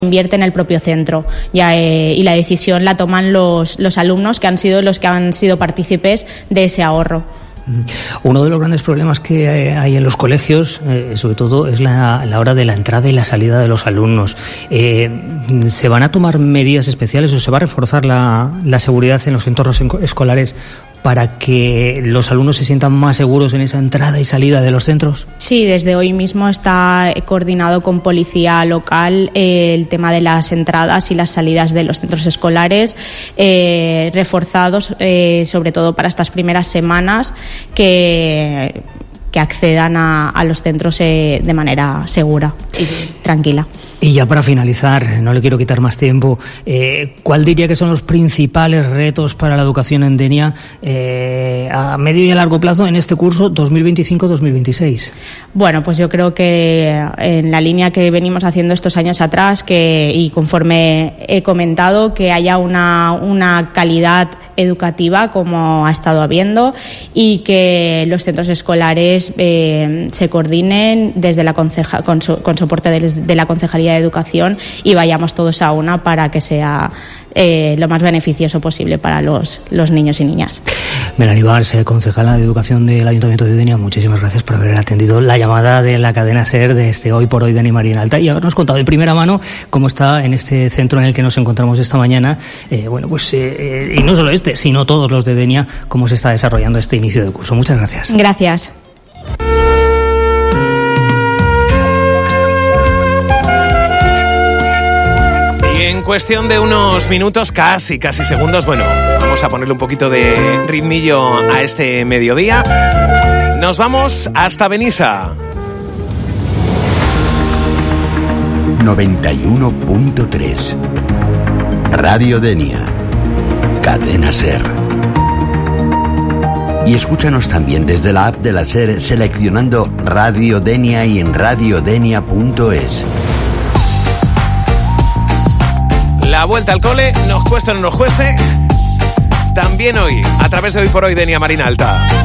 invierte en el propio centro y la decisión la toman los alumnos que han sido partícipes de ese ahorro. Uno de los grandes problemas que hay en los colegios, sobre todo, es la hora de la entrada y la salida de los alumnos. ¿Se van a tomar medidas especiales o se va a reforzar la seguridad en los entornos escolares para que los alumnos se sientan más seguros en esa entrada y salida de los centros? Sí, desde hoy mismo está coordinado con policía local el tema de las entradas y las salidas de los centros escolares, reforzados sobre todo para estas primeras semanas que accedan a los centros de manera segura y tranquila. Y ya para finalizar, no le quiero quitar más tiempo, ¿cuál diría que son los principales retos para la educación en Denia a medio y a largo plazo en este curso 2025-2026? Bueno, pues yo creo que en la línea que venimos haciendo estos años atrás, y conforme he comentado, que haya una calidad educativa como ha estado habiendo y que los centros escolares se coordinen desde con soporte de la Concejalía de Educación y vayamos todos a una para que sea lo más beneficioso posible para los niños y niñas. Melanie Bars, concejala de Educación del Ayuntamiento de Denia, muchísimas gracias por haber atendido la llamada de la cadena SER de este Hoy por Hoy Denia Marina Alta y habernos contado de primera mano cómo está en este centro en el que nos encontramos esta mañana, y no solo sino todos los de Denia, cómo se está desarrollando este inicio de curso. Muchas gracias. Gracias. En cuestión de unos minutos, casi segundos, vamos a ponerle un poquito de ritmillo a este mediodía. Nos vamos hasta Benissa. 91.3 Radio Denia, cadena SER. Y escúchanos también desde la app de la SER seleccionando Radio Denia y en radiodenia.es. La vuelta al cole, nos cueste o no nos cueste, también hoy, a través de Hoy por Hoy Denia Marina Alta.